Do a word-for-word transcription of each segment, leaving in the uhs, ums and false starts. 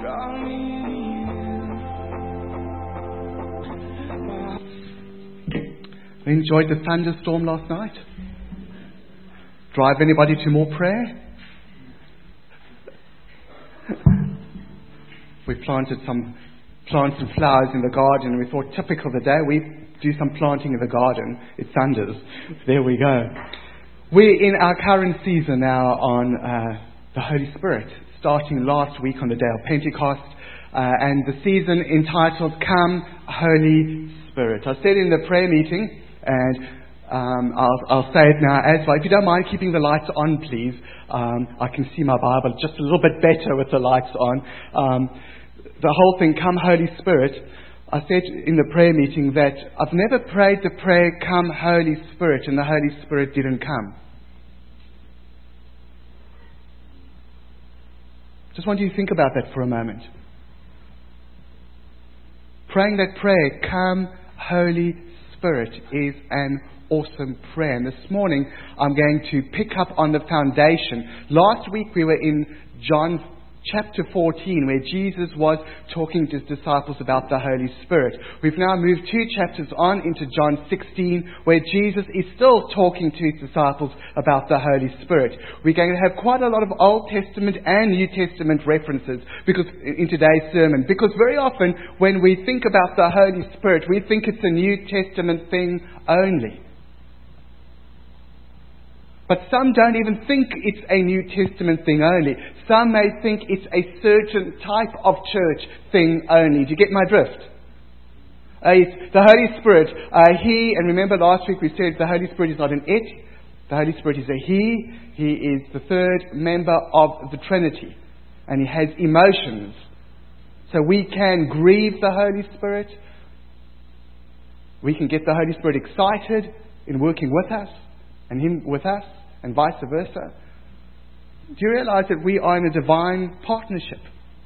We enjoyed the thunderstorm last night. Drive anybody to more prayer? We planted some plants and flowers in the garden, and we thought, typical the day, we do some planting in the garden. It thunders. There we go. We're in our current season now on uh, the Holy Spirit, starting last week on the day of Pentecost, uh, and the season entitled Come Holy Spirit. I said in the prayer meeting, and um, I'll, I'll say it now as well. If you don't mind keeping the lights on, please. Um, I can see my Bible just a little bit better with the lights on. Um, the whole thing, Come Holy Spirit. I said in the prayer meeting that I've never prayed the prayer, Come Holy Spirit, and the Holy Spirit didn't come. Just want you to think about that for a moment. Praying that prayer, Come Holy Spirit, is an awesome prayer. And this morning I'm going to pick up on the foundation. Last week we were in John chapter fourteen, where Jesus was talking to his disciples about the Holy Spirit. We've now moved two chapters on into John sixteen, where Jesus is still talking to his disciples about the Holy Spirit. We're going to have quite a lot of Old Testament and New Testament references because in today's sermon, because very often when we think about the Holy Spirit, we think it's a New Testament thing only. But some don't even think it's a New Testament thing only. Some may think it's a certain type of church thing only. Do you get my drift? Uh, it's the Holy Spirit, uh, He, and remember last week we said the Holy Spirit is not an it. The Holy Spirit is a He. He is the third member of the Trinity. And He has emotions. So we can grieve the Holy Spirit. We can get the Holy Spirit excited in working with us, and Him with us, and vice versa. Do you realize that we are in a divine partnership?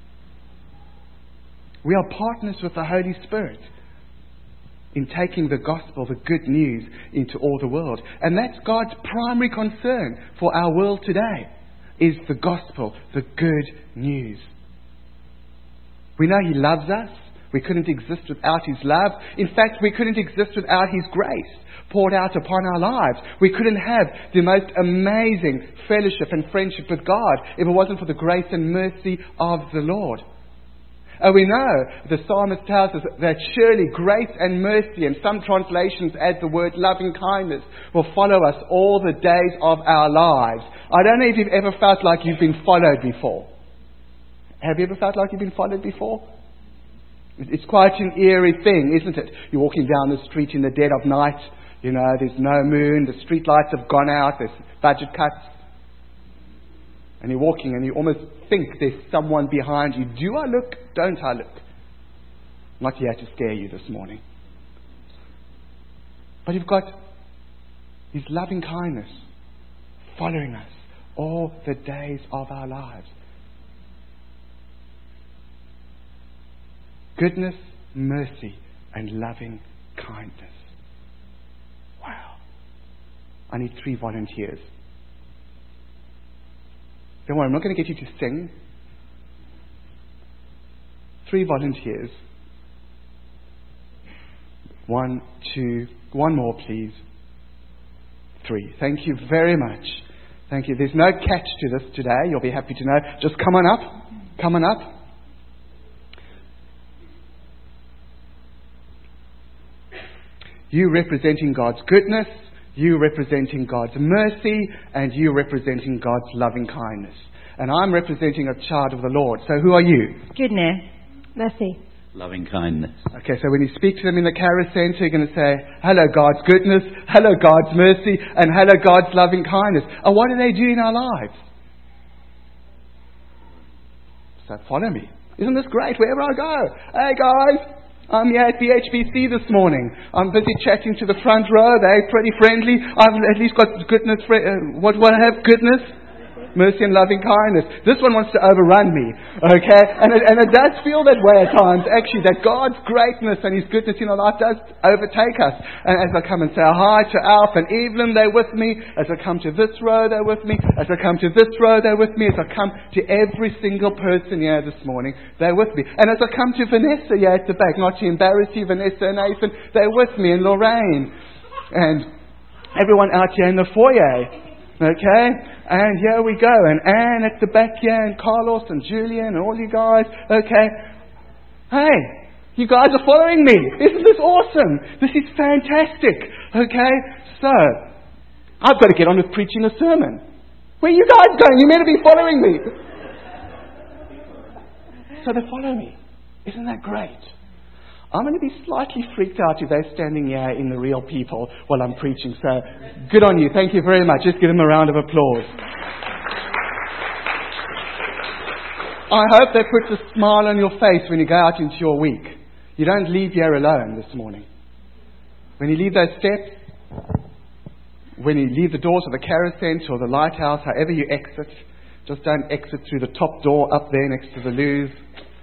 We are partners with the Holy Spirit in taking the gospel, the good news, into all the world. And that's God's primary concern for our world today, is the gospel, the good news. We know He loves us. We couldn't exist without His love. In fact, we couldn't exist without His grace poured out upon our lives. We couldn't have the most amazing fellowship and friendship with God if it wasn't for the grace and mercy of the Lord. And we know the psalmist tells us that surely grace and mercy, and some translations add the word loving kindness, will follow us all the days of our lives. I don't know if you've ever felt like you've been followed before. Have you ever felt like you've been followed before? It's quite an eerie thing, isn't it? You're walking down the street in the dead of night. You know, there's no moon, the street lights have gone out, there's budget cuts. And you're walking and you almost think there's someone behind you. Do I look? Don't I look? I'm not here to scare you this morning. But you've got His loving kindness following us all the days of our lives. Goodness, mercy, and loving kindness. Wow. I need three volunteers. Don't worry, I'm not going to get you to sing. Three volunteers. One, two, one more please. Three. Thank you very much. Thank you. There's no catch to this today. You'll be happy to know. Just come on up. Come on up. You representing God's goodness, you representing God's mercy, and you representing God's loving kindness. And I'm representing a child of the Lord. So who are you? Goodness. Mercy. Loving kindness. Okay, so when you speak to them in the Caris Centre, you're going to say, hello God's goodness, hello God's mercy, and hello God's loving kindness. And what do they do in our lives? So follow me. Isn't this great? Wherever I go. Hey guys, I'm here at B H B C this morning. I'm busy chatting to the front row. They're pretty friendly. I've at least got goodness. Uh, what do I have? Goodness? mercy and loving kindness. This one wants to overrun me, okay? And it, and it does feel that way at times, actually, that God's greatness and His goodness in our life does overtake us. And as I come and say hi to Alf and Evelyn, they're with me. As I come to this row, they're with me. As I come to this row, they're with me. As I come to every single person here this morning, they're with me. And as I come to Vanessa here at the back, not to embarrass you, Vanessa and Nathan, they're with me, and Lorraine. And everyone out here in the foyer. Okay? And here we go. And Anne at the back here, and Carlos and Julian and all you guys. Okay? Hey, you guys are following me. Isn't this awesome? This is fantastic. Okay? So, I've got to get on with preaching a sermon. Where are you guys going? You're meant to be following me. So they follow me. Isn't that great? I'm going to be slightly freaked out if they're standing here in the real people while I'm preaching. So, good on you. Thank you very much. Just give them a round of applause. I hope that puts a smile on your face when you go out into your week. You don't leave here alone this morning. When you leave those steps, when you leave the doors of the Cara Centre or the Lighthouse, however you exit, just don't exit through the top door up there next to the loos.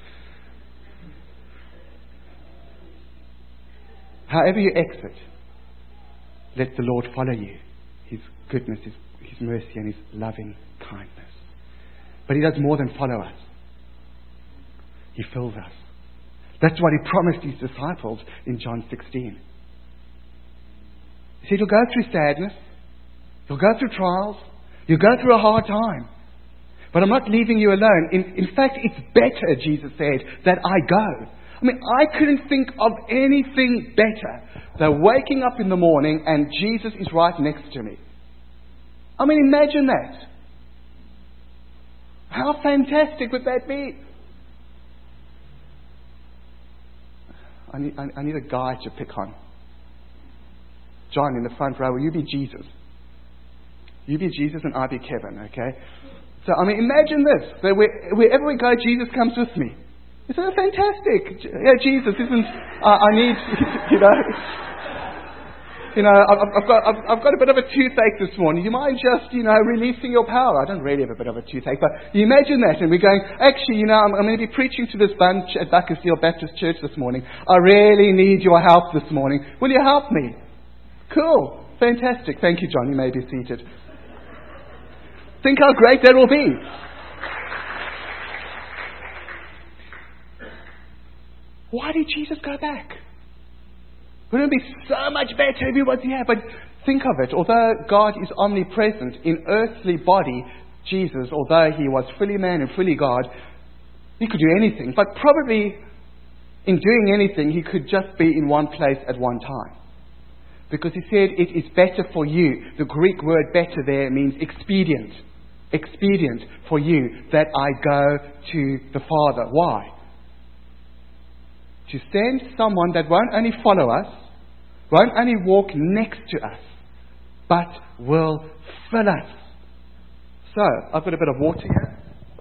However you exit, let the Lord follow you. His goodness, His, His mercy and His loving kindness. But He does more than follow us. He fills us. That's what He promised His disciples in John sixteen. He said, you'll go through sadness. You'll go through trials. You'll go through a hard time. But I'm not leaving you alone. In, in fact, it's better, Jesus said, that I go. I mean, I couldn't think of anything better than waking up in the morning and Jesus is right next to me. I mean, imagine that. How fantastic would that be? I need, I, I need a guy to pick on. John, in the front row, will you be Jesus? You be Jesus and I be Kevin, okay? So, I mean, imagine this. That wherever we go, Jesus comes with me. Isn't that fantastic? Yeah, Jesus, isn't... Uh, I need, you know... You know, I've, I've got I've, I've got a bit of a toothache this morning. You mind just, you know, releasing your power? I don't really have a bit of a toothache, but you imagine that, and we're going, actually, you know, I'm, I'm going to be preaching to this bunch at Buckersfield Baptist Church this morning. I really need your help this morning. Will you help me? Cool. Fantastic. Thank you, John. You may be seated. Think how great that will be. Why did Jesus go back? Wouldn't it be so much better if He was here? But think of it. Although God is omnipresent in earthly body, Jesus, although He was fully man and fully God, He could do anything. But probably in doing anything, He could just be in one place at one time. Because He said, it is better for you. The Greek word better there means expedient. Expedient for you that I go to the Father. Why? To send someone that won't only follow us, won't only walk next to us, but will fill us. So, I've got a bit of water here.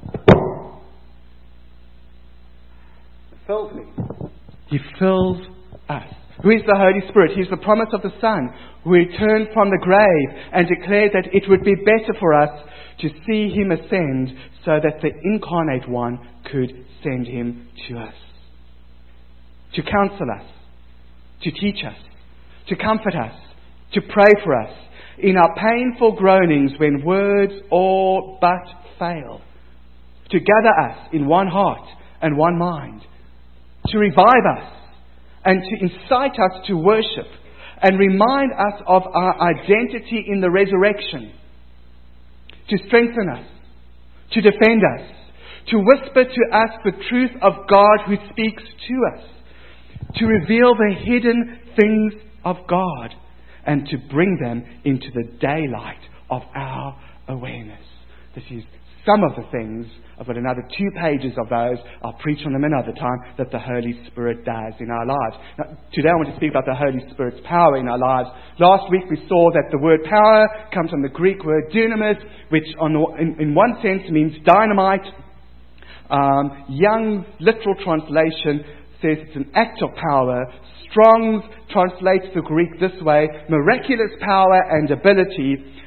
It fills me. He fills us. Who is the Holy Spirit? He is the promise of the Son, who returned from the grave and declared that it would be better for us to see Him ascend so that the incarnate one could send Him to us. To counsel us, to teach us, to comfort us, to pray for us in our painful groanings when words all but fail, to gather us in one heart and one mind, to revive us and to incite us to worship and remind us of our identity in the resurrection, to strengthen us, to defend us, to whisper to us the truth of God who speaks to us, to reveal the hidden things of God and to bring them into the daylight of our awareness. This is some of the things, I've got another two pages of those, I'll preach on them another time, that the Holy Spirit does in our lives. Now, today I want to speak about the Holy Spirit's power in our lives. Last week we saw that the word power comes from the Greek word dunamis, which on, in, in one sense means dynamite. Um, Young's literal translation says it's an act of power. Strong's translates the Greek this way: miraculous power and ability.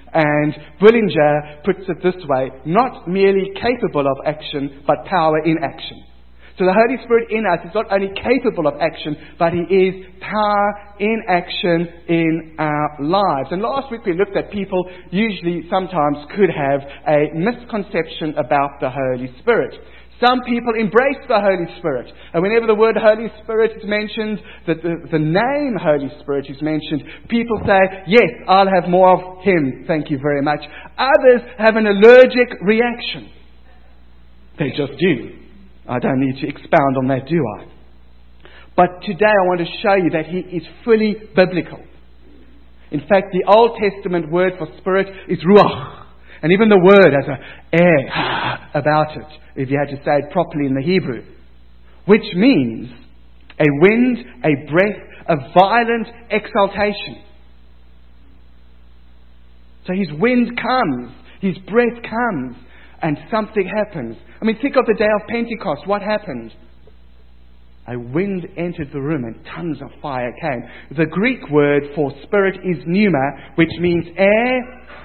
And Bullinger puts it this way: not merely capable of action, but power in action. So the Holy Spirit in us is not only capable of action, but He is power in action in our lives. And last week we looked at people usually sometimes could have a misconception about the Holy Spirit. Some people embrace the Holy Spirit. And whenever the word Holy Spirit is mentioned, that the, the name Holy Spirit is mentioned, people say, yes, I'll have more of Him, thank you very much. Others have an allergic reaction. They just do. I don't need to expound on that, do I? But today I want to show you that He is fully biblical. In fact, the Old Testament word for Spirit is ruach. And even the word has a air about it, if you had to say it properly in the Hebrew. Which means a wind, a breath, a violent exaltation. So His wind comes, His breath comes, and something happens. I mean, think of the day of Pentecost. What happened? A wind entered the room and tongues of fire came. The Greek word for spirit is pneuma, which means air,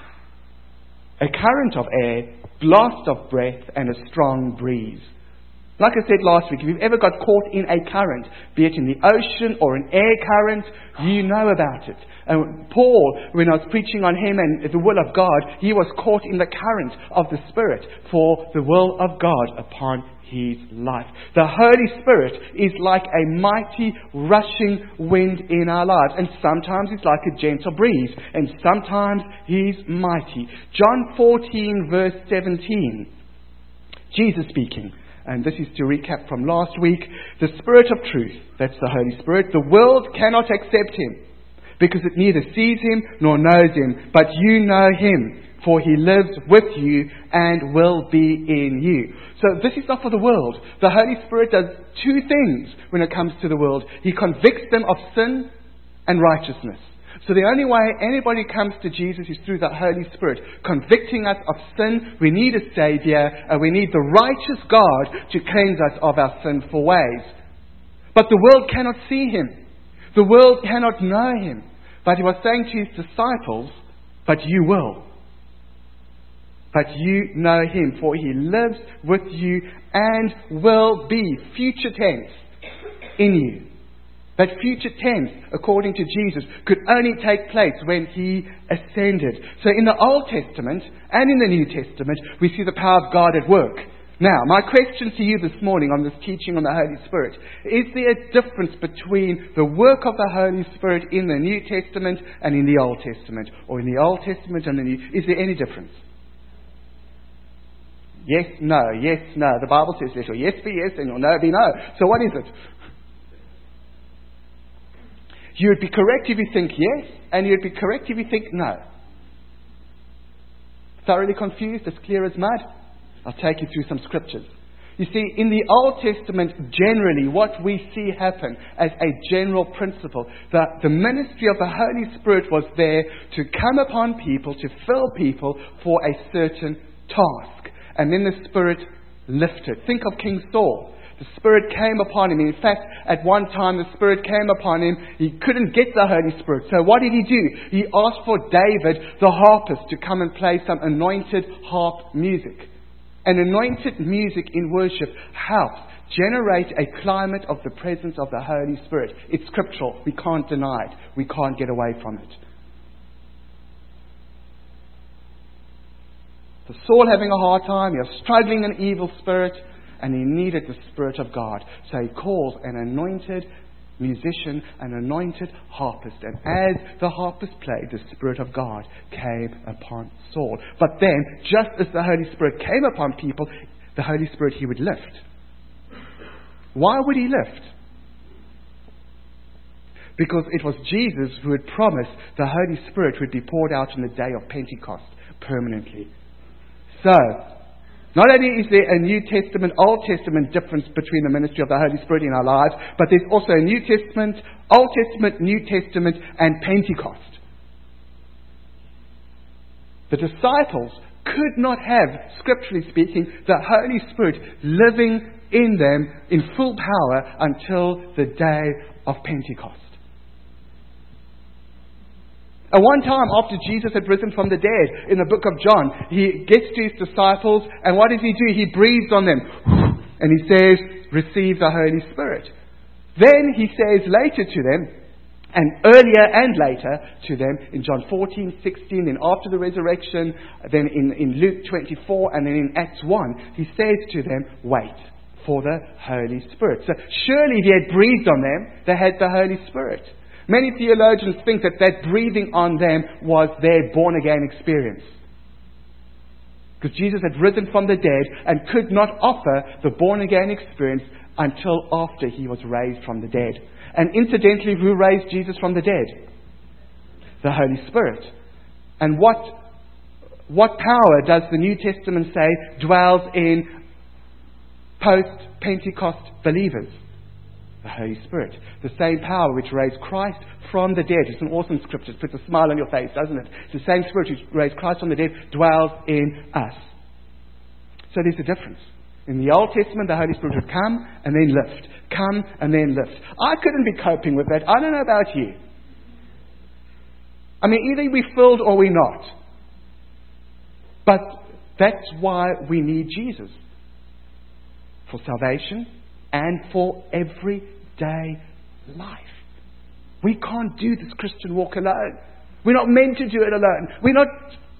a current of air, blast of breath, and a strong breeze. Like I said last week, if you've ever got caught in a current, be it in the ocean or an air current, you know about it. And Paul, when I was preaching on him and the will of God, he was caught in the current of the Spirit for the will of God upon his life. The Holy Spirit is like a mighty rushing wind in our lives. And sometimes it's like a gentle breeze. And sometimes He's mighty. John fourteen verse seventeen. Jesus speaking. And this is to recap from last week. The Spirit of truth, that's the Holy Spirit, the world cannot accept Him, because it neither sees Him nor knows Him. But you know Him, for He lives with you and will be in you. So this is not for the world. The Holy Spirit does two things when it comes to the world. He convicts them of sin and righteousness. So the only way anybody comes to Jesus is through the Holy Spirit, convicting us of sin. We need a Saviour, and we need the righteous God to cleanse us of our sinful ways. But the world cannot see Him. The world cannot know Him. But He was saying to His disciples, but you will. But you know Him, for He lives with you and will be, future tense, in you. That future tense, according to Jesus, could only take place when He ascended. So in the Old Testament and in the New Testament, we see the power of God at work. Now, my question to you this morning on this teaching on the Holy Spirit: is there a difference between the work of the Holy Spirit in the New Testament and in the Old Testament? Or in the Old Testament and the New? Is there any difference? Yes, no, yes, no. The Bible says let your yes be yes and your no be no. So what is it? You would be correct if you think yes, and you would be correct if you think no. Thoroughly confused, as clear as mud? I'll take you through some scriptures. You see, in the Old Testament, generally, what we see happen as a general principle, that the ministry of the Holy Spirit was there to come upon people, to fill people for a certain task. And then the Spirit lifted. Think of King Saul. The Spirit came upon him. In fact, at one time the Spirit came upon him. He couldn't get the Holy Spirit. So what did he do? He asked for David, the harpist, to come and play some anointed harp music. And anointed music in worship helps generate a climate of the presence of the Holy Spirit. It's scriptural. We can't deny it. We can't get away from it. So Saul having a hard time, he was struggling in an evil spirit, and he needed the Spirit of God. So he calls an anointed musician, an anointed harpist. And as the harpist played, the Spirit of God came upon Saul. But then, just as the Holy Spirit came upon people, the Holy Spirit He would lift. Why would He lift? Because it was Jesus who had promised the Holy Spirit would be poured out on the day of Pentecost permanently. So, not only is there a New Testament, Old Testament difference between the ministry of the Holy Spirit in our lives, but there's also a New Testament, Old Testament, New Testament, and Pentecost. The disciples could not have, scripturally speaking, the Holy Spirit living in them in full power until the day of Pentecost. At one time, after Jesus had risen from the dead, in the book of John, he gets to his disciples, and what does he do? He breathes on them, and he says, receive the Holy Spirit. Then he says later to them, and earlier and later to them, in John fourteen, sixteen, then after the resurrection, then in, in Luke twenty-four, and then in Acts one, he says to them, wait for the Holy Spirit. So surely if he had breathed on them, they had the Holy Spirit. Many theologians think that that breathing on them was their born-again experience. Because Jesus had risen from the dead and could not offer the born-again experience until after he was raised from the dead. And incidentally, who raised Jesus from the dead? The Holy Spirit. And what, what power does the New Testament say dwells in post-Pentecost believers? The Holy Spirit. The same power which raised Christ from the dead. It's an awesome scripture. It puts a smile on your face, doesn't it? It's the same Spirit which raised Christ from the dead dwells in us. So there's a difference. In the Old Testament, the Holy Spirit would come and then lift. Come and then lift. I couldn't be coping with that. I don't know about you. I mean, either we're filled or we're not. But that's why we need Jesus. For salvation and for everyday life. We can't do this Christian walk alone. We're not meant to do it alone. We're not,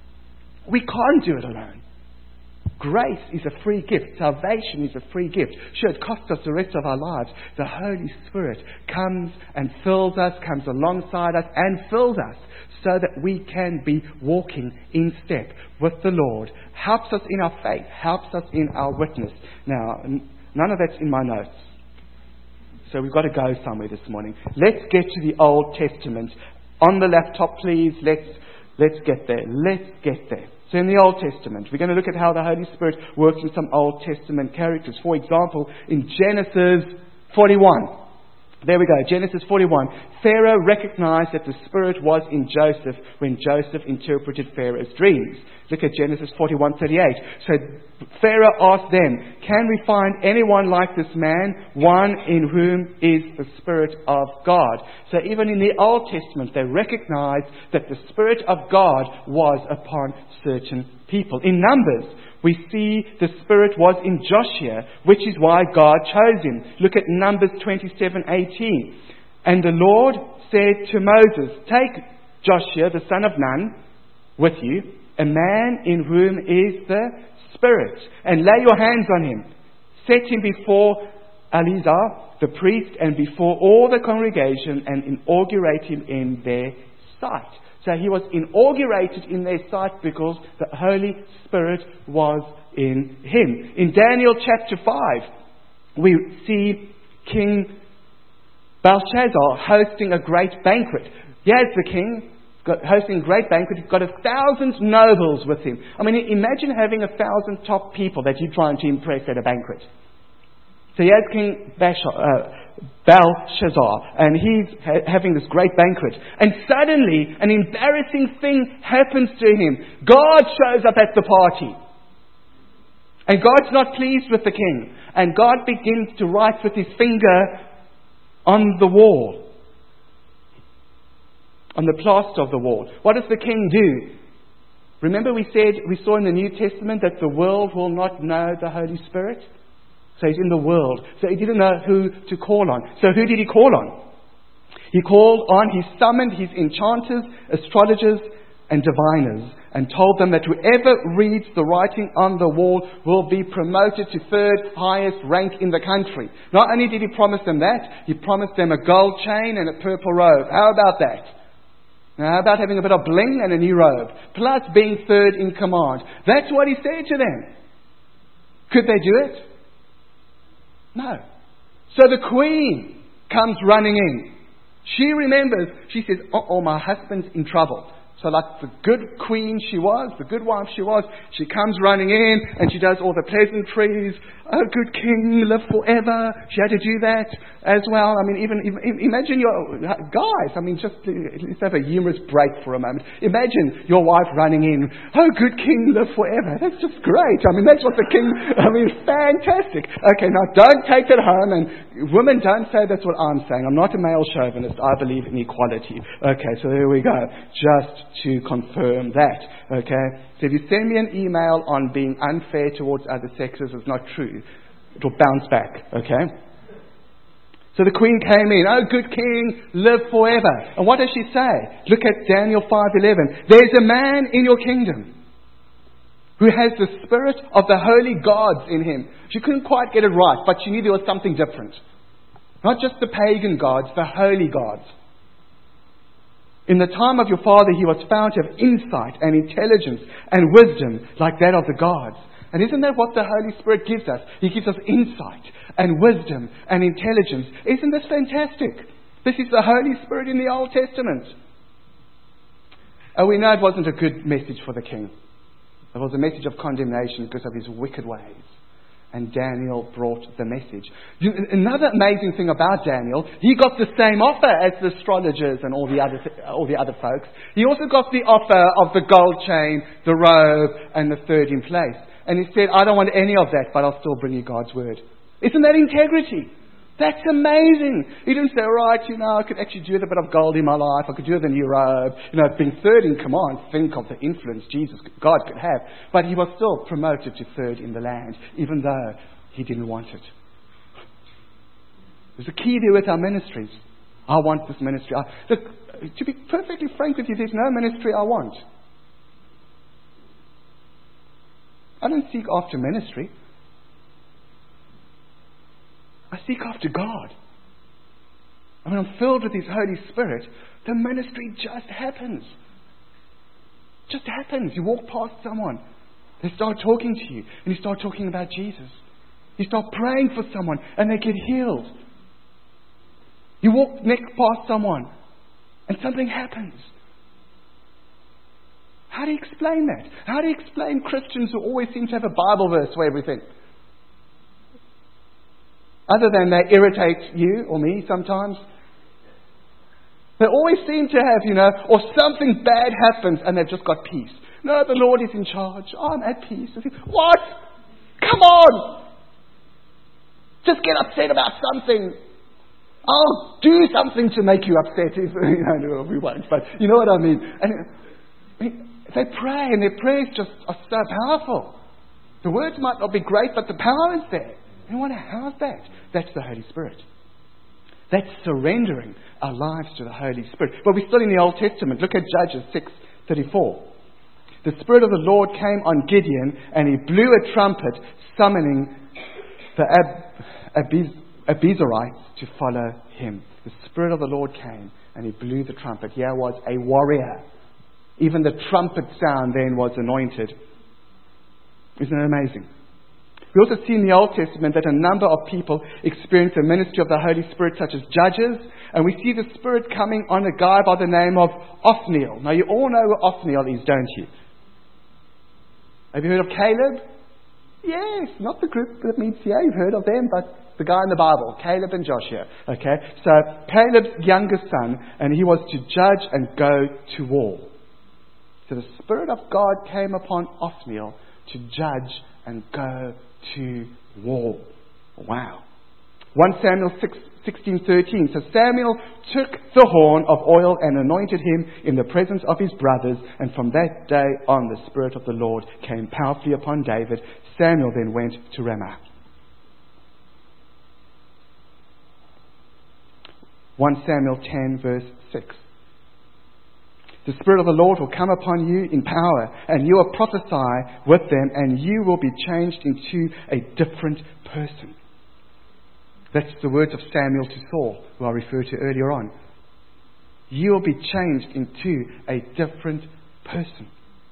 we can't do it alone. Grace is a free gift. Salvation is a free gift. Sure, it costs us the rest of our lives. The Holy Spirit comes and fills us, comes alongside us and fills us so that we can be walking in step with the Lord. Helps us in our faith. Helps us in our witness. Now, none of that's in my notes. So we've got to go somewhere this morning. Let's get to the Old Testament. On the laptop, please. Let's, let's get there. Let's get there. So in the Old Testament, we're going to look at how the Holy Spirit works in some Old Testament characters. For example, in Genesis forty-one. There we go, Genesis forty-one. Pharaoh recognized that the Spirit was in Joseph when Joseph interpreted Pharaoh's dreams. Look at Genesis forty-one thirty-eight. So Pharaoh asked them, can we find anyone like this man, one in whom is the Spirit of God? So even in the Old Testament, they recognized that the Spirit of God was upon certain people. In Numbers, we see the Spirit was in Joshua, which is why God chose him. Look at Numbers twenty-seven eighteen. And the Lord said to Moses, take Joshua, the son of Nun, with you, a man in whom is the Spirit, and lay your hands on him. Set him before Eleazar, the priest, and before all the congregation, and inaugurate him in their sight. So he was inaugurated in their sight because the Holy Spirit was in him. In Daniel chapter five, we see King Belshazzar hosting a great banquet. Here's the king got, hosting a great banquet. He's got a thousand nobles with him. I mean, imagine having a thousand top people that you're trying to impress at a banquet. So here's King Belshazzar. Belshazzar, and he's ha- having this great banquet, and suddenly an embarrassing thing happens to him. God shows up at the party, and God's not pleased with the king, and God begins to write with his finger on the wall, on the plaster of the wall. What does the king do? Remember we said, we saw in the New Testament that the world will not know the Holy Spirit? So he's in the world. So he didn't know who to call on. So who did he call on? He called on, he summoned his enchanters, astrologers, and diviners, and told them that whoever reads the writing on the wall will be promoted to third highest rank in the country. Not only did he promise them that, he promised them a gold chain and a purple robe. How about that? Now, how about having a bit of bling and a new robe? Plus being third in command. That's what he said to them. Could they do it? No. So the queen comes running in. She remembers, she says, uh-oh, my husband's in trouble. So like the good queen she was, the good wife she was, she comes running in and she does all the pleasantries. Oh, good king, live forever. She had to do that as well. I mean, even, even imagine your, guys, I mean, just let's have a humorous break for a moment. Imagine your wife running in, oh, good king, live forever. That's just great. I mean, that's what the king, I mean, fantastic. Okay, now don't take that home, and women, don't say that's what I'm saying. I'm not a male chauvinist. I believe in equality. Okay, so there we go. Just to confirm that. Okay, so if you send me an email on being unfair towards other sexes, it's not true. It will bounce back. Okay. So the queen came in. Oh, good king, live forever. And what does she say? Look at Daniel five eleven. There's a man in your kingdom who has the spirit of the holy gods in him. She couldn't quite get it right, but she knew there was something different. Not just the pagan gods, the holy gods. In the time of your father, he was found to have insight and intelligence and wisdom like that of the gods. And isn't that what the Holy Spirit gives us? He gives us insight and wisdom and intelligence. Isn't this fantastic? This is the Holy Spirit in the Old Testament. And we know it wasn't a good message for the king. It was a message of condemnation because of his wicked ways. And Daniel brought the message. Another amazing thing about Daniel, he got the same offer as the astrologers and all the other all the other folks. He also got the offer of the gold chain, the robe, and the third in place. And he said, I don't want any of that, but I'll still bring you God's word. Isn't that integrity? That's amazing. He didn't say, right, you know, I could actually do with a bit of gold in my life. I could do with a new robe. You know, being third in command, think of the influence Jesus, God could have. But he was still promoted to third in the land, even though he didn't want it. There's a key there with our ministries. I want this ministry. I, look, to be perfectly frank with you, there's no ministry I want. I don't seek after ministry. I seek after God. And when I'm filled with His Holy Spirit, the ministry just happens. Just happens. You walk past someone, they start talking to you, and you start talking about Jesus. You start praying for someone, and they get healed. You walk next past someone, and something happens. How do you explain that? How do you explain Christians who always seem to have a Bible verse for everything? Other than they irritate you or me sometimes. They always seem to have, you know, or something bad happens and they've just got peace. No, the Lord is in charge. I'm at peace. What? Come on! Just get upset about something. I'll do something to make you upset. If, you know, no, we won't, but you know what I mean. And I mean, they pray and their prayers just are so powerful. The words might not be great, but the power is there. You wonder, how's that? That's the Holy Spirit. That's surrendering our lives to the Holy Spirit. But we're still in the Old Testament. Look at Judges six thirty-four. The Spirit of the Lord came on Gideon, and he blew a trumpet, summoning the Ab- Abiz- Abizarites to follow him. The Spirit of the Lord came, and he blew the trumpet. Here was a warrior. Even the trumpet sound then was anointed. Isn't it amazing? We also see in the Old Testament that a number of people experience the ministry of the Holy Spirit, such as judges. And we see the Spirit coming on a guy by the name of Othniel. Now, you all know who Othniel is, don't you? Have you heard of Caleb? Yes, not the group that meets here. You've heard of them, but the guy in the Bible, Caleb and Joshua. Okay, so Caleb's youngest son, and he was to judge and go to war. So the Spirit of God came upon Othniel to judge and go to war. Wow. First Samuel six, sixteen thirteen. So Samuel took the horn of oil and anointed him in the presence of his brothers, and from that day on the Spirit of the Lord came powerfully upon David. Samuel then went to Ramah. First Samuel ten verse six. The Spirit of the Lord will come upon you in power, and you will prophesy with them, and you will be changed into a different person. That's the words of Samuel to Saul, who I referred to earlier on. You will be changed into a different person.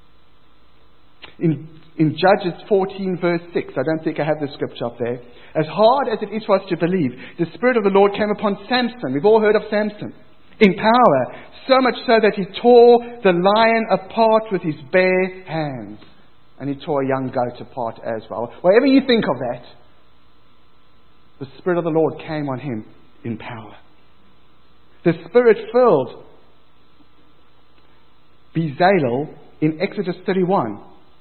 In, in Judges fourteen verse six, I don't think I have the scripture up there. As hard as it is for us to believe, the Spirit of the Lord came upon Samson. We've all heard of Samson. in power, so much so that he tore the lion apart with his bare hands. And he tore a young goat apart as well. Whatever you think of that, the Spirit of the Lord came on him in power. The Spirit filled Bezalel in Exodus thirty-one.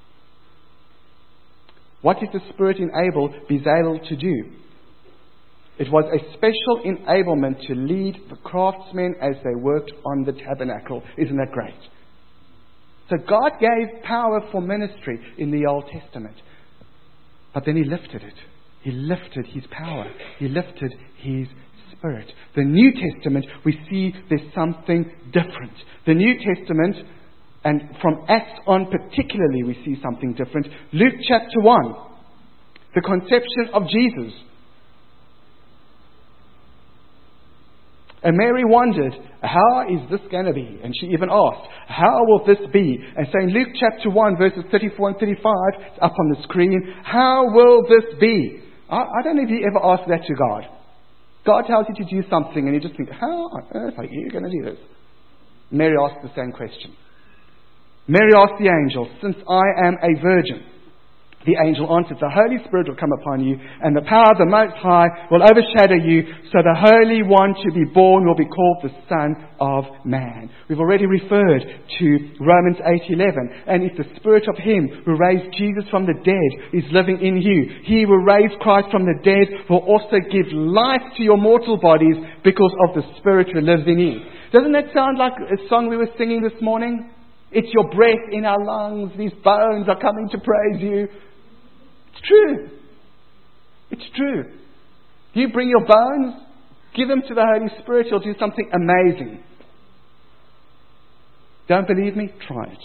What did the Spirit enable Bezalel to do? It was a special enablement to lead the craftsmen as they worked on the tabernacle. Isn't that great? So God gave power for ministry in the Old Testament. But then He lifted it. He lifted His power. He lifted His Spirit. The New Testament, we see there's something different. The New Testament, and from Acts on particularly, we see something different. Luke chapter one, the conception of Jesus. And Mary wondered, how is this going to be? And she even asked, how will this be? And so in Luke chapter one, verses thirty-four and thirty-five, it's up on the screen, how will this be? I, I don't know if you ever asked that to God. God tells you to do something and you just think, how on earth are you going to do this? Mary asked the same question. Mary asked the angel, since I am a virgin. The angel answered, the Holy Spirit will come upon you, and the power of the Most High will overshadow you, so the Holy One to be born will be called the Son of Man. We've already referred to Romans eight eleven. And if the Spirit of Him who raised Jesus from the dead is living in you, He who raised Christ from the dead will also give life to your mortal bodies because of the Spirit who lives in you. Doesn't that sound like a song we were singing this morning? It's your breath in our lungs. These bones are coming to praise you. It's true. It's true. You bring your bones, give them to the Holy Spirit, He'll do something amazing. Don't believe me? Try it.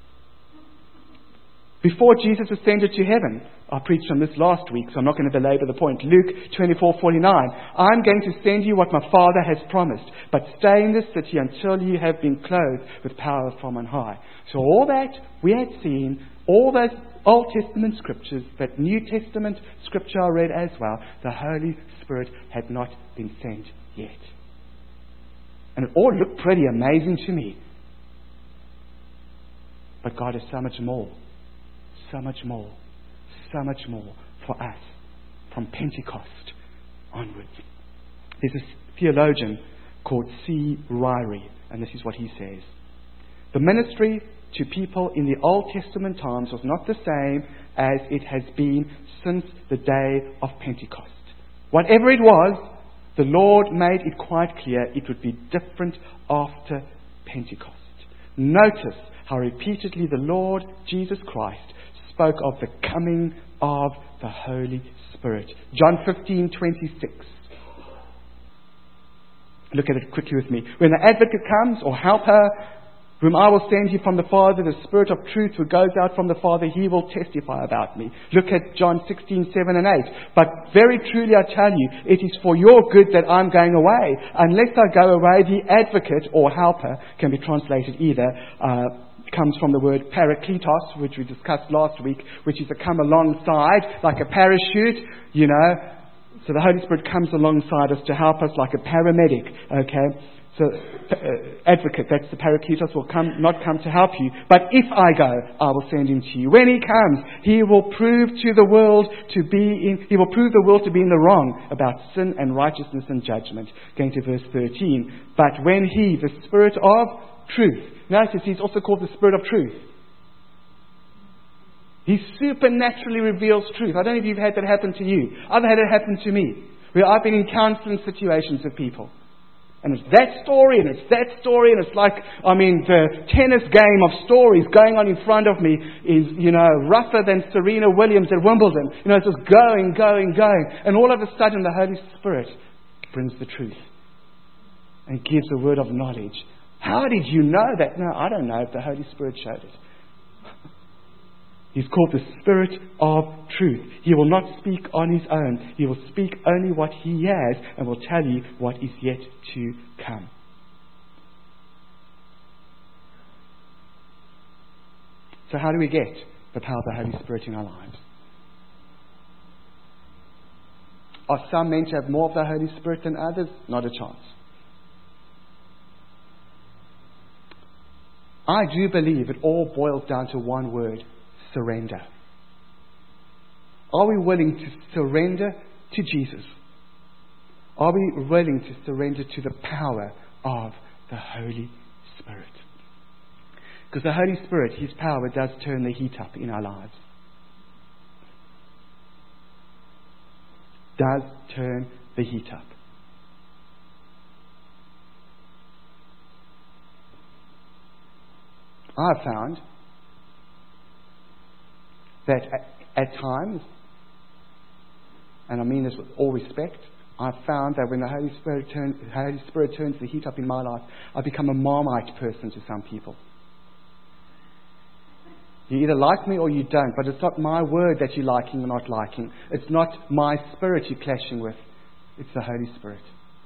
Before Jesus ascended to heaven, I preached on this last week, so I'm not going to belabor the point. Luke twenty-four forty-nine. I'm going to send you what my Father has promised, but stay in this city until you have been clothed with power from on high. So all that we had seen, all those Old Testament scriptures, that New Testament scripture I read as well, the Holy Spirit had not been sent yet. And it all looked pretty amazing to me. But God has so much more. So much more. So much more for us from Pentecost onwards. There's a theologian called C. Ryrie, and this is what he says. The ministry to people in the Old Testament times was not the same as it has been since the day of Pentecost. Whatever it was, the Lord made it quite clear it would be different after Pentecost. Notice how repeatedly the Lord Jesus Christ spoke of the coming of the Holy Spirit. John fifteen twenty-six. Look at it quickly with me. When the advocate comes, or helper, whom I will send you from the Father, the Spirit of truth who goes out from the Father, He will testify about me. Look at John sixteen seven and eight. But very truly I tell you, it is for your good that I'm going away. Unless I go away, the advocate or helper, can be translated either, uh, comes from the word parakletos, which we discussed last week, which is to come alongside, like a parachute, you know. So the Holy Spirit comes alongside us to help us like a paramedic, okay. So, uh, advocate, that's the parakletos, will come, not come to help you. But if I go, I will send him to you. When he comes, he will prove to the world to be in, he will prove the world to be in the wrong about sin and righteousness and judgment. Going to verse thirteen. But when he, the Spirit of truth, notice he's also called the Spirit of truth. He supernaturally reveals truth. I don't know if you've had that happen to you. I've had it happen to me, where I've been in counseling situations with people. And it's that story, and it's that story, and it's like, I mean, the tennis game of stories going on in front of me is, you know, rougher than Serena Williams at Wimbledon. You know, it's just going, going, going. And all of a sudden, the Holy Spirit brings the truth and gives a word of knowledge. How did you know that? No, I don't know if the Holy Spirit showed it. He's called the Spirit of truth. He will not speak on his own. He will speak only what he has and will tell you what is yet to come. So how do we get the power of the Holy Spirit in our lives? Are some meant to have more of the Holy Spirit than others? Not a chance. I do believe it all boils down to one word: surrender. Are we willing to surrender to Jesus? Are we willing to surrender to the power of the Holy Spirit? Because the Holy Spirit, His power does turn the heat up in our lives. Does turn the heat up. I've found that at, at times, and I mean this with all respect, I've found that when the Holy Spirit, turns, the Holy Spirit turns the heat up in my life, I become a Marmite person to some people. You either like me or you don't, but it's not my word that you're liking or not liking. It's not my spirit you're clashing with. It's the Holy Spirit.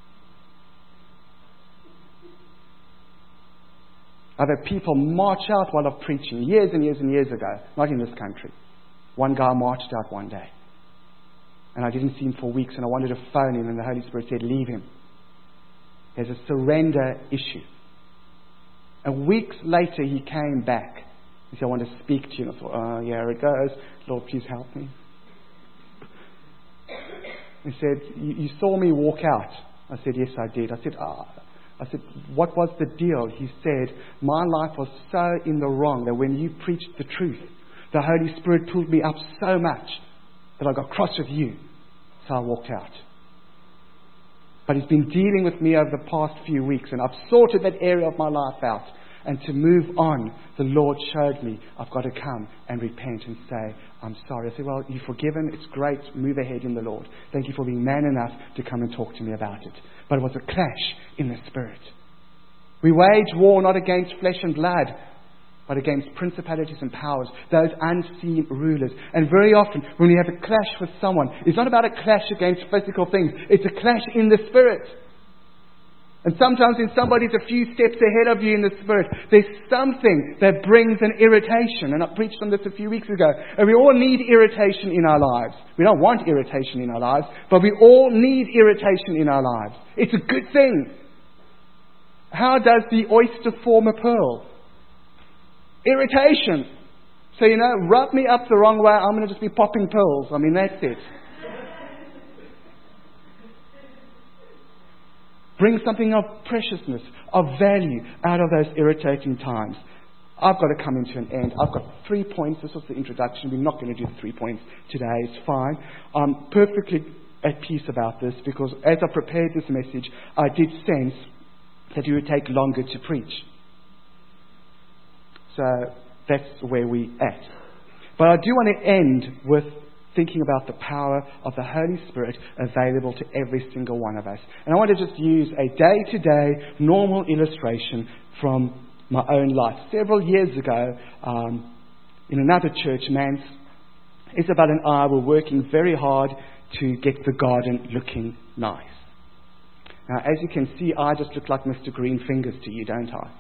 I've had people march out while I'm preaching, years and years and years ago, not in this country. One guy marched out one day. And I didn't see him for weeks, and I wanted to phone him, and the Holy Spirit said, leave him. There's a surrender issue. And weeks later, he came back. He said, I want to speak to you. And I thought, oh, yeah, here it goes. Lord, please help me. He said, you, you saw me walk out. I said, yes, I did. I said, ah. I said, what was the deal? He said, my life was so in the wrong that when you preached the truth, the Holy Spirit pulled me up so much that I got cross with you. So I walked out. But He's been dealing with me over the past few weeks, and I've sorted that area of my life out. And to move on, the Lord showed me I've got to come and repent and say, I'm sorry. I said, well, you're forgiven. It's great. Move ahead in the Lord. Thank you for being man enough to come and talk to me about it. But it was a clash in the Spirit. We wage war not against flesh and blood, but against principalities and powers, those unseen rulers. And very often, when we have a clash with someone, it's not about a clash against physical things. It's a clash in the Spirit. And sometimes when somebody's a few steps ahead of you in the Spirit, there's something that brings an irritation. And I preached on this a few weeks ago. And we all need irritation in our lives. We don't want irritation in our lives, but we all need irritation in our lives. It's a good thing. How does the oyster form a pearl? Irritation. So, you know, rub me up the wrong way, I'm going to just be popping pearls. I mean, that's it. Bring something of preciousness, of value out of those irritating times. I've got to come into an end. I've got three points. This was the introduction. We're not going to do the three points today. It's fine. I'm perfectly at peace about this because as I prepared this message, I did sense that it would take longer to preach. So that's where we're at. But I do want to end with thinking about the power of the Holy Spirit available to every single one of us. And I want to just use a day-to-day normal illustration from my own life. Several years ago, um, in another church, Mance, Isabel and I were working very hard to get the garden looking nice. Now, as you can see, I just look like Mister Green Fingers to you, don't I?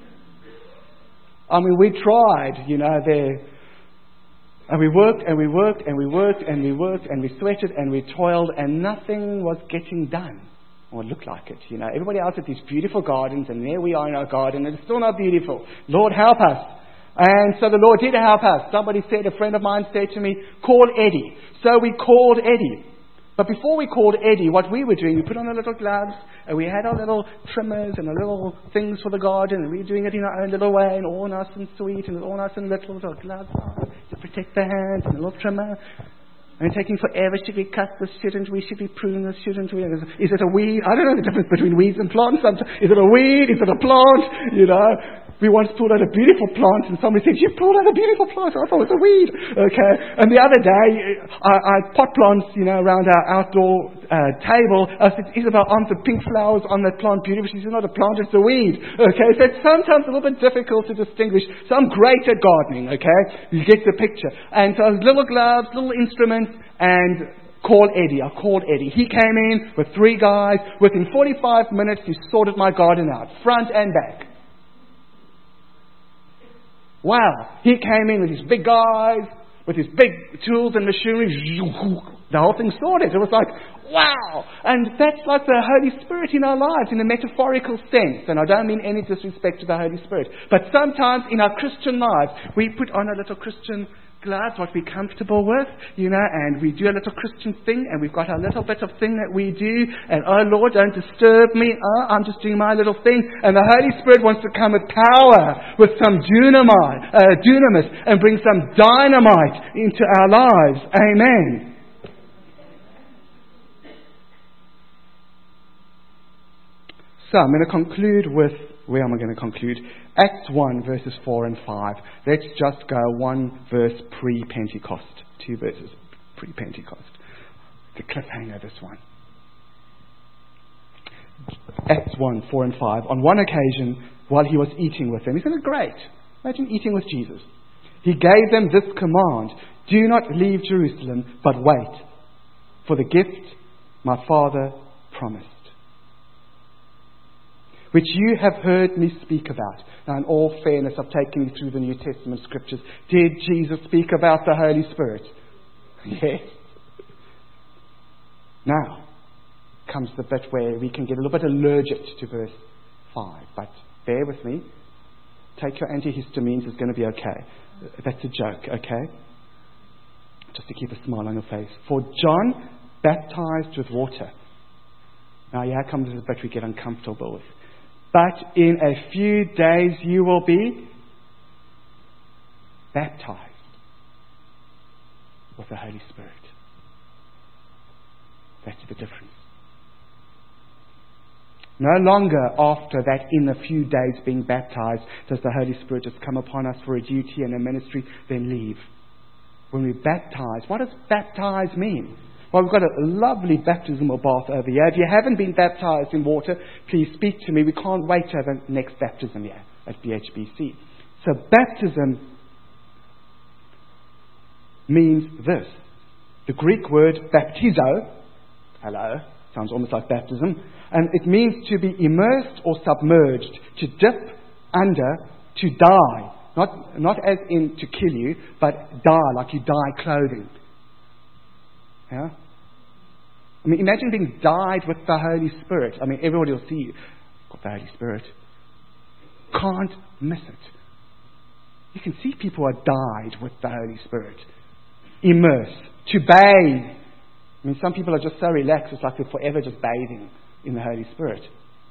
I mean, we tried, you know, there... And we worked and we worked and we worked and we worked and we sweated and we toiled and nothing was getting done. Or it looked like it, you know. Everybody else had these beautiful gardens and there we are in our garden and it's still not beautiful. Lord, help us. And so the Lord did help us. Somebody said, a friend of mine said to me, call Eddie. So we called Eddie. But before we called Eddie, what we were doing, we put on our little gloves and we had our little trimmers and our little things for the garden and we were doing it in our own little way and all nice and sweet and all nice and little with our gloves on to protect the hands and a little trimmer. And it's taking forever. Should we cut this? Shouldn't we? Should we prune this? Shouldn't we? Is, is it a weed? I don't know the difference between weeds and plants. Is it a weed? Is it a plant? You know. We once pulled out a beautiful plant and somebody said, you pulled out a beautiful plant. I thought it was a weed. Okay. And the other day, I, I had pot plants, you know, around our outdoor uh, table. I said, Isabel, aren't the pink flowers on that plant beautiful? She said, not a plant, it's a weed. Okay. So it's sometimes a little bit difficult to distinguish. So I'm great at gardening. Okay. You get the picture. And so little gloves, little instruments, and call Eddie. I called Eddie. He came in with three guys. Within forty-five minutes, he sorted my garden out, front and back. Wow. He came in with his big guys. with his big tools and machinery. The whole thing sorted. It was like, wow! And that's like the Holy Spirit in our lives in a metaphorical sense. And I don't mean any disrespect to the Holy Spirit. But sometimes in our Christian lives, we put on a little Christian gloves, what we're comfortable with, you know, and we do a little Christian thing, and we've got our little bit of thing that we do, and oh Lord, don't disturb me, oh, I'm just doing my little thing. And the Holy Spirit wants to come with power, with some dynamite, uh, dunamis, and bring some dynamite into our lives. Amen. So I'm going to conclude with, where am I going to conclude? Acts one, verses four and five. Let's just go one verse pre-Pentecost. Two verses pre-Pentecost. The cliffhanger, this one. Acts one, four and five. On one occasion, while he was eating with them, isn't it great? Imagine eating with Jesus. He gave them this command: do not leave Jerusalem, but wait for the gift my Father promised, which you have heard me speak about. Now, in all fairness, I've taken you through the New Testament scriptures. Did Jesus speak about the Holy Spirit? Yes. Now comes the bit where we can get a little bit allergic to verse five. But bear with me. Take your antihistamines, it's going to be okay. That's a joke, okay? Just to keep a smile on your face. For John baptized with water. Now here comes the bit we get uncomfortable with. But in a few days you will be baptized with the Holy Spirit. That's the difference. No longer after that, in a few days being baptized, does the Holy Spirit just come upon us for a duty and a ministry, then leave. When we baptize, what does baptize mean? Well, we've got a lovely baptismal bath over here. If you haven't been baptized in water, please speak to me. We can't wait to have the next baptism here at B H B C. So baptism means this. The Greek word baptizo, hello, sounds almost like baptism, and it means to be immersed or submerged, to dip under, to dye. Not, not as in to kill you, but dye, like you dye clothing. Yeah? I mean, imagine being dyed with the Holy Spirit. I mean, everybody will see you. Got the Holy Spirit. Can't miss it. You can see people are dyed with the Holy Spirit. Immerse. To bathe. I mean, some people are just so relaxed, it's like they're forever just bathing in the Holy Spirit.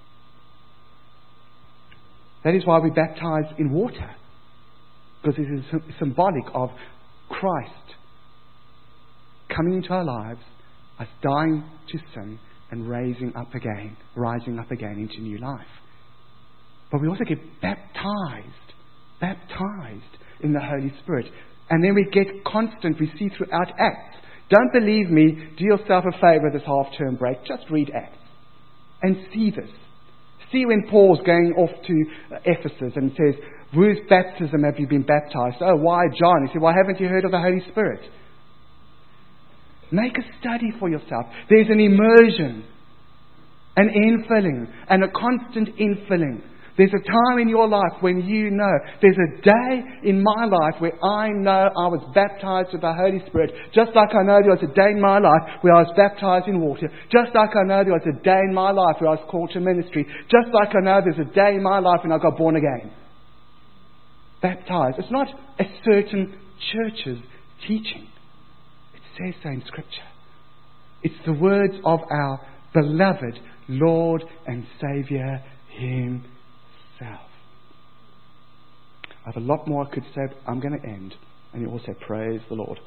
That is why we baptize in water. Because it is symbolic of Christ coming into our lives, us dying to sin and raising up again, rising up again into new life. But we also get baptized, baptized in the Holy Spirit. And then we get constant, we see throughout Acts. Don't believe me, do yourself a favour this half-term break, just read Acts and see this. See when Paul's going off to Ephesus and says, whose baptism have you been baptized? Oh, why John? He said, well, haven't you heard of the Holy Spirit? Make a study for yourself. There's an immersion, an infilling, and a constant infilling. There's a time in your life when you know. There's a day in my life where I know I was baptized with the Holy Spirit. Just like I know there was a day in my life where I was baptized in water. Just like I know there was a day in my life where I was called to ministry. Just like I know there's a day in my life when I got born again. Baptized. It's not a certain church's teaching. Says so in Scripture. It's the words of our beloved Lord and Saviour Himself. I have a lot more I could say, but I'm going to end. And you all say, praise the Lord.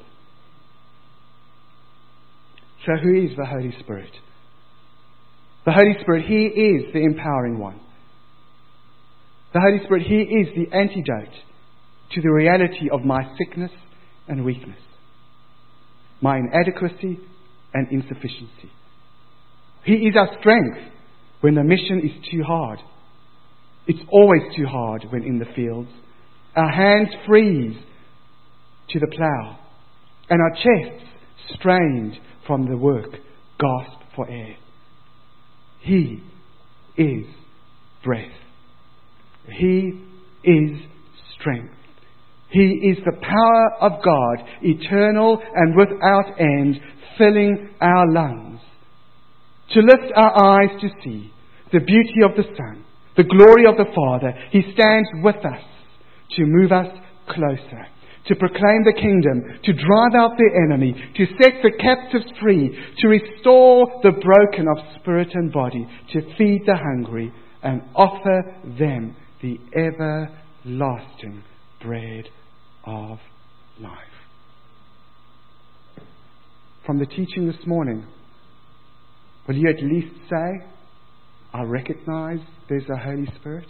So who is the Holy Spirit? The Holy Spirit, He is the empowering one. The Holy Spirit, He is the antidote to the reality of my sickness and weakness, my inadequacy and insufficiency. He is our strength when the mission is too hard. It's always too hard when in the fields. Our hands freeze to the plough, and our chests strained from the work gasp for air. He is breath. He is strength. He is the power of God, eternal and without end, filling our lungs. To lift our eyes to see the beauty of the Son, the glory of the Father, He stands with us to move us closer, to proclaim the kingdom, to drive out the enemy, to set the captives free, to restore the broken of spirit and body, to feed the hungry and offer them the everlasting bread of life. From the teaching this morning, will you at least say, I recognize there's a Holy Spirit?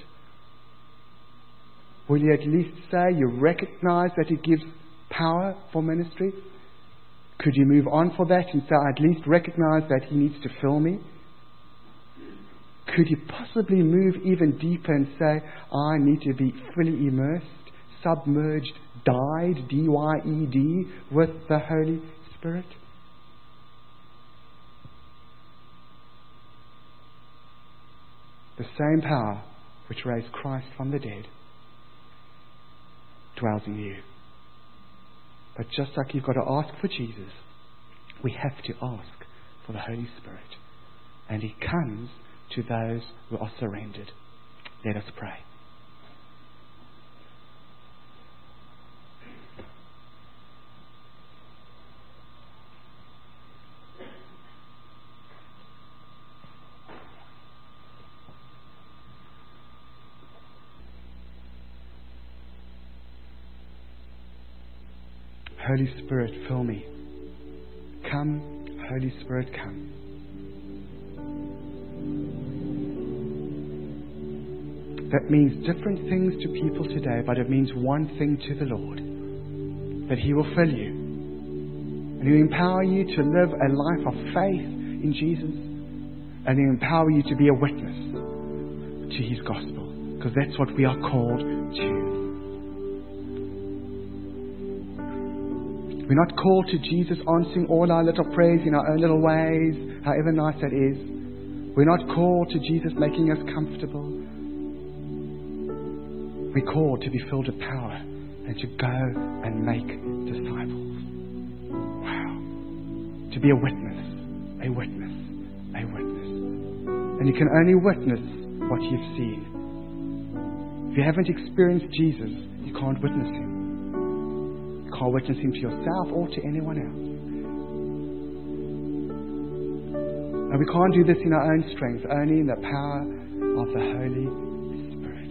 Will you at least say you recognize that He gives power for ministry? Could you move on for that and say, I at least recognize that He needs to fill me? Could you possibly move even deeper and say, I need to be fully immersed, submerged, dyed, D Y E D, with the Holy Spirit? The same power which raised Christ from the dead dwells in you. But just like you've got to ask for Jesus, we have to ask for the Holy Spirit. And He comes to those who are surrendered. Let us pray. Holy Spirit, fill me. Come, Holy Spirit, come. That means different things to people today, but it means one thing to the Lord. That He will fill you. And He will empower you to live a life of faith in Jesus. And He will empower you to be a witness to His gospel. Because that's what we are called to. We're not called to Jesus answering all our little prayers in our own little ways, however nice that is. We're not called to Jesus making us comfortable. We're called to be filled with power and to go and make disciples. Wow. To be a witness, a witness, a witness. And you can only witness what you've seen. If you haven't experienced Jesus, you can't witness Him. You can't witness Him to yourself or to anyone else. And we can't do this in our own strength, only in the power of the Holy Spirit.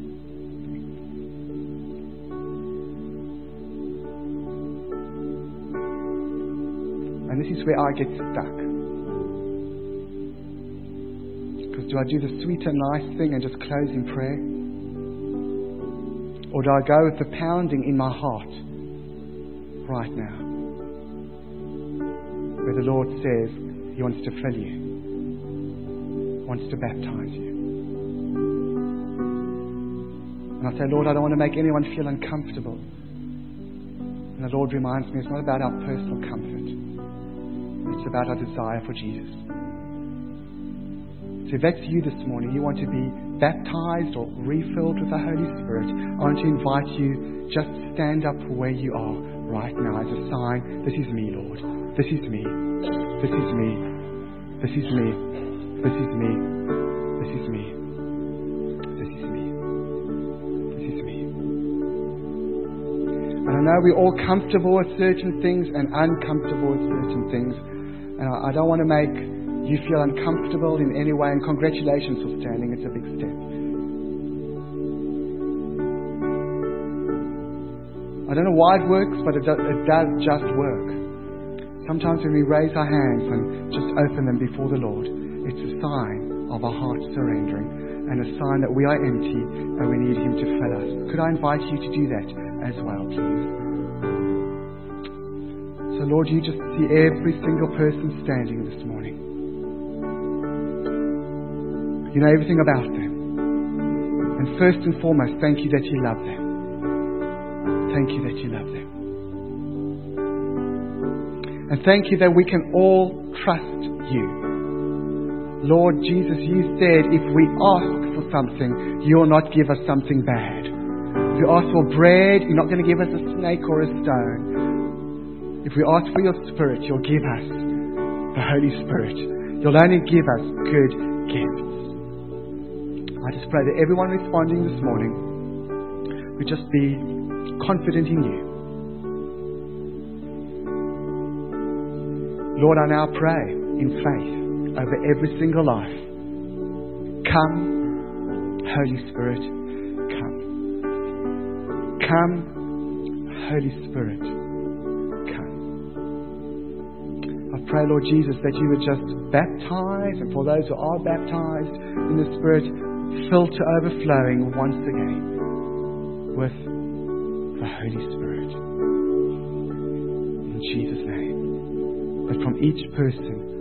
And this is where I get stuck. Because do I do the sweet and nice thing and just close in prayer? Or do I go with the pounding in my heart right now? Where the Lord says He wants to fill you, wants to baptize you. And I say, Lord, I don't want to make anyone feel uncomfortable. And the Lord reminds me it's not about our personal comfort. It's about our desire for Jesus. So if that's you this morning, you want to be baptized or refilled with the Holy Spirit, I want to invite you, just stand up where you are right now as a sign. This is me, Lord. This is me. This is me. This is me. This is me. This is me. This is me. This is me. And I know we're all comfortable with certain things and uncomfortable with certain things. And I, I don't want to make you feel uncomfortable in any way. And congratulations for standing. It's a big step. I don't know why it works, but it, do, it does just work. Sometimes when we raise our hands and just open them before the Lord, it's a sign of our heart surrendering and a sign that we are empty and we need Him to fill us. Could I invite you to do that as well, please? So Lord, you just see every single person standing this morning. You know everything about them. And first and foremost, thank you that you love them. Thank you that you love them. And thank you that we can all trust you. Lord Jesus, you said if we ask for something, you will not give us something bad. If we ask for bread, you're not going to give us a snake or a stone. If we ask for your Spirit, you'll give us the Holy Spirit. You'll only give us good gifts. I just pray that everyone responding this morning would just be confident in you. Lord, I now pray in faith over every single life. Come, Holy Spirit, come. Come, Holy Spirit, come. I pray, Lord Jesus, that you would just baptize, and for those who are baptized in the Spirit, fill to overflowing once again with the Holy Spirit. In Jesus' name. But from each person